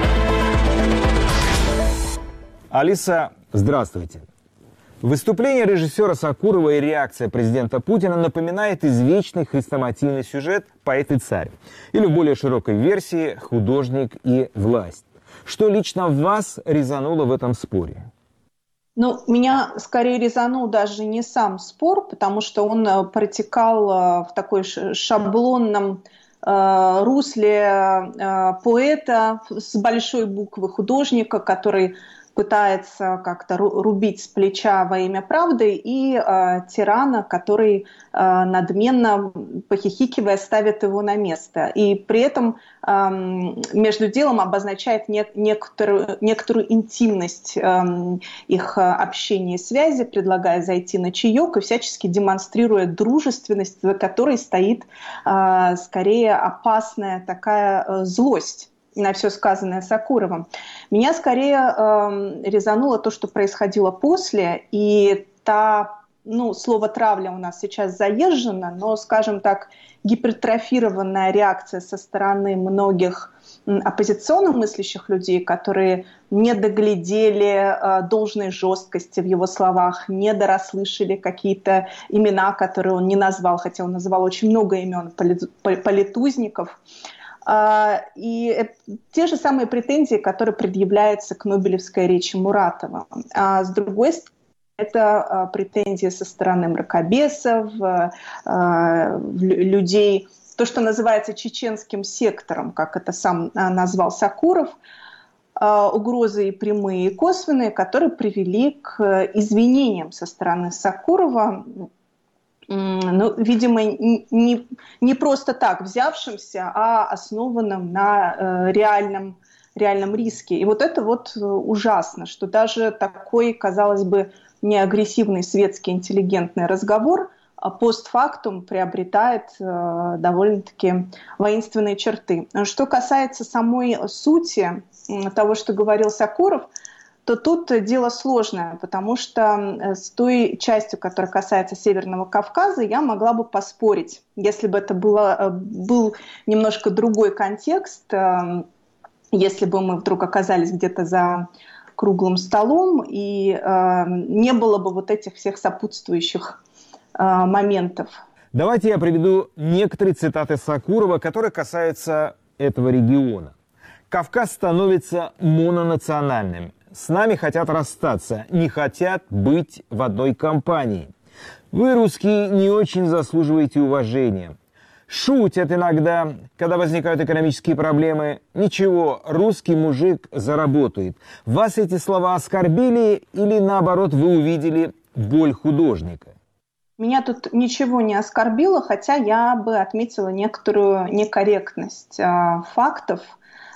Алиса, здравствуйте. Выступление режиссера Сакурова и реакция президента Путина напоминает извечный хрестоматийный сюжет «Поэт и царь» или в более широкой версии «Художник и власть». Что лично вас резануло в этом споре? Ну, меня скорее резанул даже не сам спор, потому что он протекал в такой шаблонном русле поэта с большой буквы, художника, который пытается как-то рубить с плеча во имя правды, и тирана, который надменно, похихикивая, ставит его на место. И при этом между делом обозначает некоторую интимность их общения и связи, предлагая зайти на чаек и всячески демонстрируя дружественность, за которой стоит скорее опасная такая злость на все сказанное Сакуровым. Меня скорее резануло то, что происходило после, и слово «травля» у нас сейчас заезжено, но, скажем так, гипертрофированная реакция со стороны многих оппозиционно мыслящих людей, которые не доглядели должной жесткости в его словах, не дорасслышали какие-то имена, которые он не назвал, хотя он называл очень много имен политузников. И те же самые претензии, которые предъявляются к Нобелевской речи Муратова. А с другой стороны, это претензии со стороны мракобесов, людей, то, что называется чеченским сектором, как это сам назвал Сакуров, угрозы и прямые, и косвенные, которые привели к извинениям со стороны Сакурова, видимо, не просто так взявшимся, а основанным на реальном риске. И вот это вот ужасно, что даже такой, казалось бы, неагрессивный светский интеллигентный разговор постфактум приобретает довольно-таки воинственные черты. Что касается самой сути того, что говорил Сакуров, то тут дело сложное, потому что с той частью, которая касается Северного Кавказа, я могла бы поспорить, если бы это был немножко другой контекст, если бы мы вдруг оказались где-то за круглым столом и не было бы вот этих всех сопутствующих моментов. Давайте я приведу некоторые цитаты Сакурова, которые касаются этого региона. «Кавказ становится мононациональным. С нами хотят расстаться, не хотят быть в одной компании. Вы, русские, не очень заслуживаете уважения. Шутят иногда, когда возникают экономические проблемы. Ничего, русский мужик заработает. Вас эти слова оскорбили или, наоборот, вы увидели боль художника?» Меня тут ничего не оскорбило, хотя я бы отметила некоторую некорректность фактов.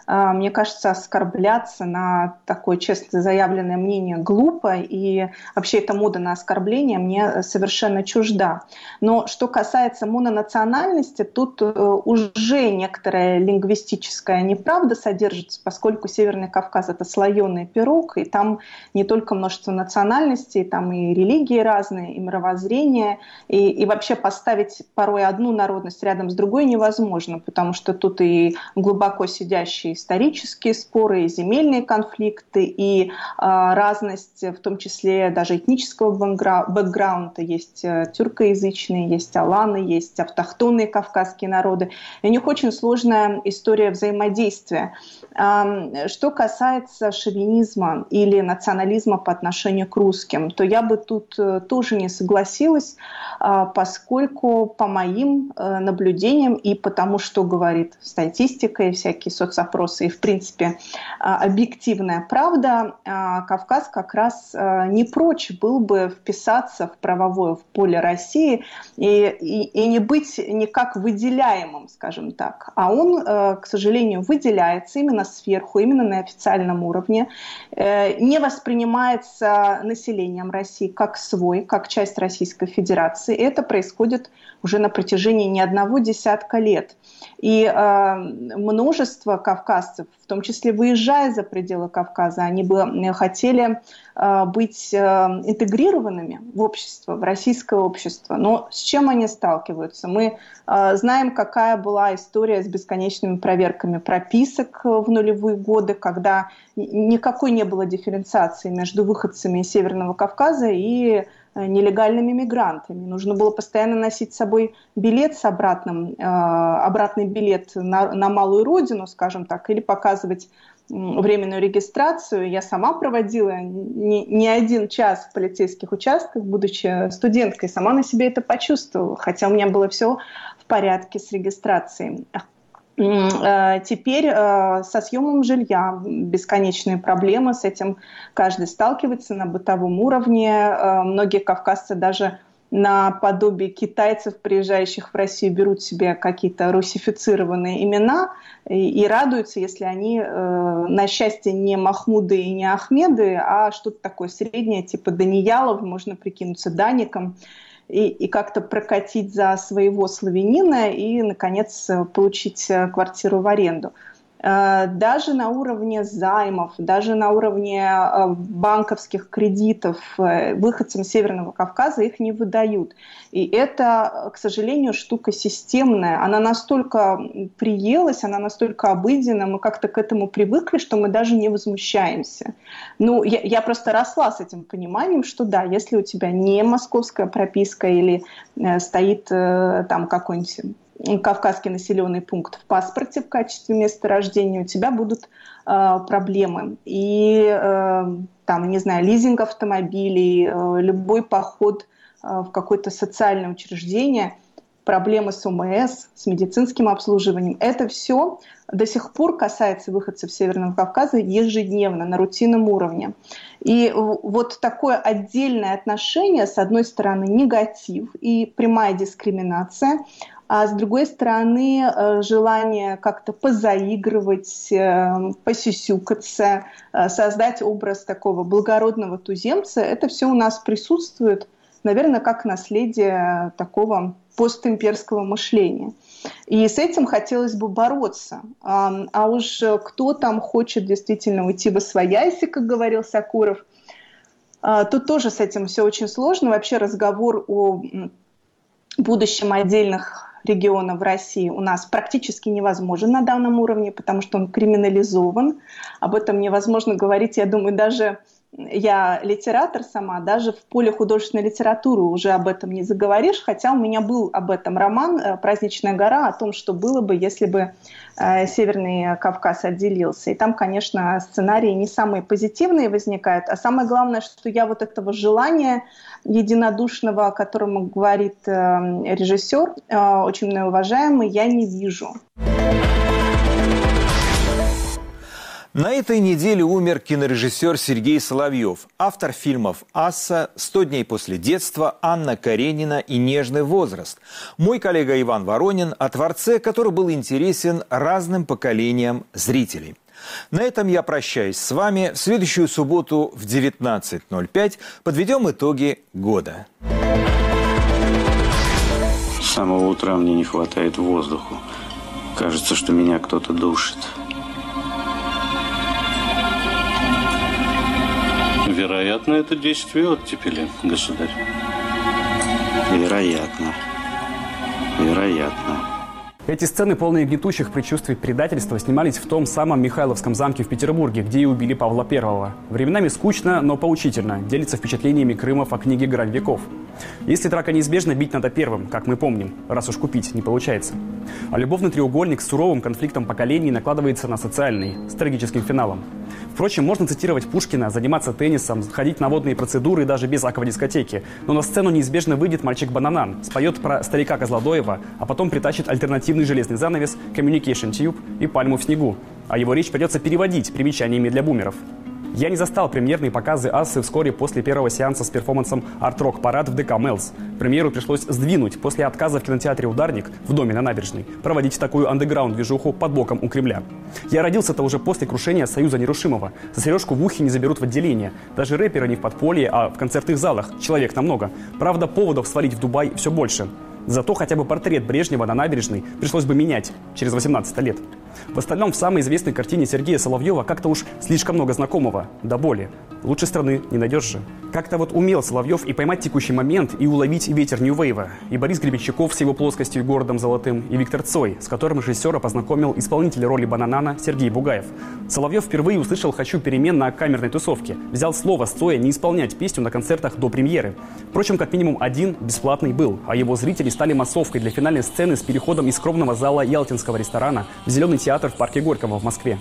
мне кажется, оскорбляться на такое честно заявленное мнение глупо, и вообще эта мода на оскорбление мне совершенно чужда. Но что касается мононациональности, тут уже некоторая лингвистическая неправда содержится, поскольку Северный Кавказ – это слоеный пирог, и там не только множество национальностей, там и религии разные, и мировоззрение, и вообще поставить порой одну народность рядом с другой невозможно, потому что тут и глубоко сидящие исторические споры, и земельные конфликты, и разность, в том числе даже этнического бэкграунда. Есть тюркоязычные, есть аланы, есть автохтонные кавказские народы. И у них очень сложная история взаимодействия. Что касается шовинизма или национализма по отношению к русским, то я бы тут тоже не согласилась, поскольку по моим наблюдениям и потому, что говорит статистика и всякие соцопросы, и в принципе объективная правда, Кавказ как раз не прочь был бы вписаться в правовое поле России и не быть никак выделяемым, скажем так. А он, к сожалению, выделяется именно сверху, именно на официальном уровне, не воспринимается населением России как свой, как часть Российской Федерации. И это происходит уже на протяжении не одного десятка лет. И множество кавказцев, в том числе выезжая за пределы Кавказа, они бы хотели быть интегрированными в общество, в российское общество. Но с чем они сталкиваются? Мы знаем, какая была история с бесконечными проверками прописок в нулевые годы, когда никакой не было дифференциации между выходцами из Северного Кавказа и нелегальными мигрантами. Нужно было постоянно носить с собой билет с обратный билет на малую родину, скажем так, или показывать временную регистрацию. Я сама проводила не один час в полицейских участках, будучи студенткой, сама на себе это почувствовала, хотя у меня было все в порядке с регистрацией. Теперь со съемом жилья бесконечные проблемы, с этим каждый сталкивается на бытовом уровне. Многие кавказцы даже наподобие китайцев, приезжающих в Россию, берут себе какие-то русифицированные имена и радуются, если они, на счастье, не Махмуды и не Ахмеды, а что-то такое среднее, типа Даниялов, можно прикинуться Даником, и как-то прокатить за своего славянина и, наконец, получить квартиру в аренду. Даже на уровне займов, даже на уровне банковских кредитов выходцам Северного Кавказа их не выдают. И это, к сожалению, штука системная. Она настолько приелась, она настолько обыденна, мы как-то к этому привыкли, что мы даже не возмущаемся. Ну, я просто росла с этим пониманием, что да, если у тебя не московская прописка или стоит там какой-нибудь кавказский населенный пункт в паспорте в качестве места рождения, у тебя будут проблемы. И там, не знаю, лизинг автомобилей, любой поход в какое-то социальное учреждение, проблемы с ОМС, с медицинским обслуживанием. Это все до сих пор касается выходцев Северного Кавказа ежедневно, на рутинном уровне. И вот такое отдельное отношение, с одной стороны, негатив и прямая дискриминация, а с другой стороны, желание как-то позаигрывать, посюсюкаться, создать образ такого благородного туземца, это все у нас присутствует, наверное, как наследие такого постимперского мышления. И с этим хотелось бы бороться. А уж кто там хочет действительно уйти восвояси, как говорил Сакуров, тут тоже с этим все очень сложно. Вообще разговор о будущем отдельных регионов в России у нас практически невозможен на данном уровне, потому что он криминализован. Об этом невозможно говорить, я думаю, даже я литератор сама, даже в поле художественной литературы уже об этом не заговоришь, хотя у меня был об этом роман «Праздничная гора», о том, что было бы, если бы Северный Кавказ отделился. И там, конечно, сценарии не самые позитивные возникают, а самое главное, что я вот этого желания единодушного, о котором говорит режиссер, очень многоуважаемый, я не вижу. На этой неделе умер кинорежиссер Сергей Соловьев, автор фильмов «Асса», «100 дней после детства», «Анна Каренина» и «Нежный возраст». Мой коллега Иван Воронин о творце, который был интересен разным поколениям зрителей. На этом я прощаюсь с вами. В следующую субботу в 19:05 подведем итоги года. С самого утра мне не хватает воздуха. Кажется, что меня кто-то душит. Вероятно, это действие оттепели, государь. Вероятно. Эти сцены, полные гнетущих предчувствий предательства, снимались в том самом Михайловском замке в Петербурге, где и убили Павла I. Временами скучно, но поучительно, делится впечатлениями Крымов о книге «Грань веков». Если драка неизбежна, бить надо первым, как мы помним, раз уж купить не получается. А любовный треугольник с суровым конфликтом поколений накладывается на социальный, с трагическим финалом. Впрочем, можно цитировать Пушкина, заниматься теннисом, ходить на водные процедуры даже без аквадискотеки. Но на сцену неизбежно выйдет мальчик-бананан, споет про старика Козлодоева, а потом притащит альтернативный железный занавес, Communication Tube и пальму в снегу. А его речь придется переводить примечаниями для бумеров. Я не застал премьерные показы «Ассы» вскоре после первого сеанса с перформансом «Арт-рок парад» в ДК «Мэлс». Премьеру пришлось сдвинуть после отказа в кинотеатре «Ударник» в доме на набережной проводить такую андеграунд-движуху под боком у Кремля. Я родился-то уже после крушения Союза Нерушимого. За сережку в ухе не заберут в отделение. Даже рэперы не в подполье, а в концертных залах. Человек намного. Правда, поводов свалить в Дубай все больше. Зато хотя бы портрет Брежнева на набережной пришлось бы менять через 18 лет. В остальном, в самой известной картине Сергея Соловьева как-то уж слишком много знакомого, до боли. Лучше страны не найдешь же. Как-то вот умел Соловьев и поймать текущий момент, и уловить ветер нью-вейва. И Борис Гребенщиков с его плоскостью и городом золотым, и Виктор Цой, с которым режиссера познакомил исполнитель роли Бананана Сергей Бугаев. Соловьев впервые услышал «Хочу перемен» на камерной тусовке. Взял слово с Цоя не исполнять песню на концертах до премьеры. Впрочем, как минимум один бесплатный был, а его зрители стали массовкой для финальной сцены с переходом из скромного зала Ялтинского ресторана в Зеленый театр в парке Горького в Москве.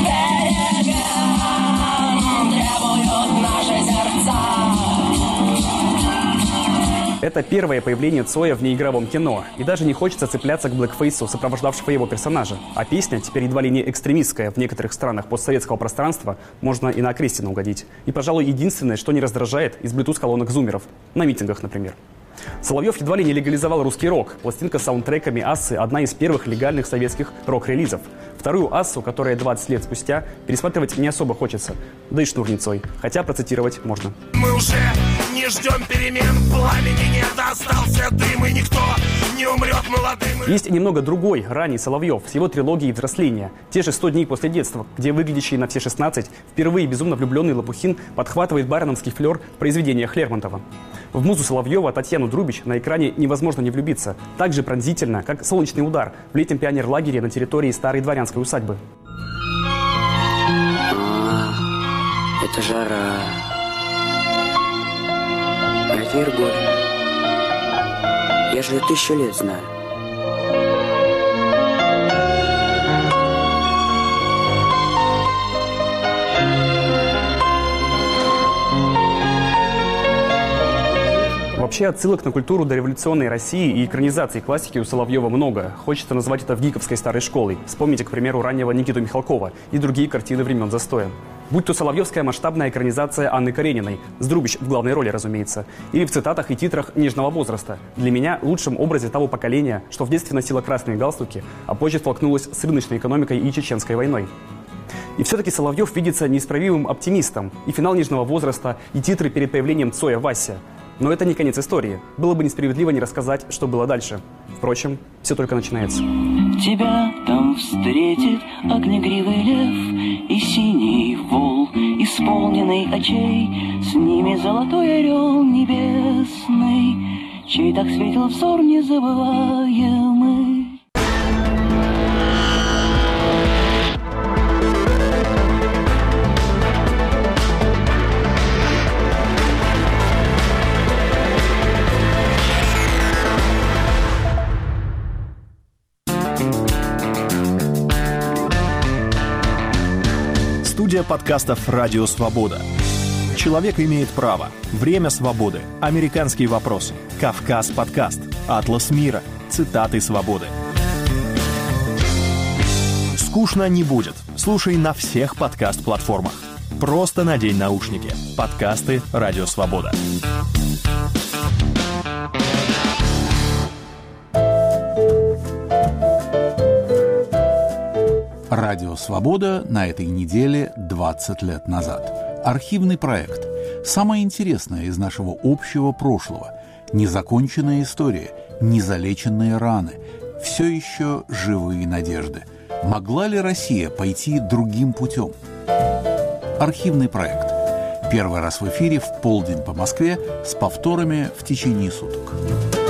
Это первое появление Цоя в неигровом кино, и даже не хочется цепляться к блэкфейсу, сопровождавшего его персонажа. А песня, теперь едва ли не экстремистская в некоторых странах постсоветского пространства, можно и на Окрестина угодить. И, пожалуй, единственное, что не раздражает из Bluetooth-колонок зумеров. На митингах, например. Соловьев едва ли не легализовал русский рок. Пластинка с саундтреками «Ассы» – одна из первых легальных советских рок-релизов. Вторую «Ассу», которая 20 лет спустя, пересматривать не особо хочется. Да и шнур не Цой. Хотя процитировать можно. Мы уже не ждем перемен, пламени нет, остался дым, и никто не умрет молодым. Есть немного другой, ранний Соловьев, с его трилогией «Взросление». Те же 100 дней после детства, где выглядящий на все 16, впервые безумно влюбленный Лопухин подхватывает байроновский флер в произведениях Лермонтова. В музу Соловьева Татьяну Друбич на экране невозможно не влюбиться. Так же пронзительно, как «Солнечный удар» в летнем пионерлагере на территории старой дворянской усадьбы. Это жара. А это Ергорина. Я же ее 1000 лет знаю. Вообще отсылок на культуру дореволюционной России и экранизации классики у Соловьева много. Хочется назвать это гиковской старой школой. Вспомните, к примеру, раннего Никиту Михалкова и другие картины времен застоя. Будь то соловьевская масштабная экранизация Анны Карениной, с Друбич в главной роли, разумеется, или в цитатах и титрах «Нежного возраста». Для меня лучшем образе того поколения, что в детстве носило красные галстуки, а позже столкнулось с рыночной экономикой и чеченской войной. И все-таки Соловьев видится неисправимым оптимистом. И финал «Нежного возраста», и титры перед появлением Цоя «Вася». Но это не конец истории. Было бы несправедливо не рассказать, что было дальше. Впрочем, все только начинается. Тебя там встретит огнегривый лев и синий вол, исполненный очей, с ними золотой орел небесный, чей так светил взор незабываемый. Студия подкастов «Радио Свобода». Человек имеет право. Время свободы. Американские вопросы. Кавказ подкаст. Атлас мира. Цитаты свободы. Скучно не будет. Слушай на всех подкаст-платформах. Просто надень наушники. Подкасты «Радио Свобода». Радио «Свобода» на этой неделе 20 лет назад. Архивный проект. Самое интересное из нашего общего прошлого. Незаконченная история, незалеченные раны. Все еще живые надежды. Могла ли Россия пойти другим путем? Архивный проект. Первый раз в эфире в полдень по Москве с повторами в течение суток.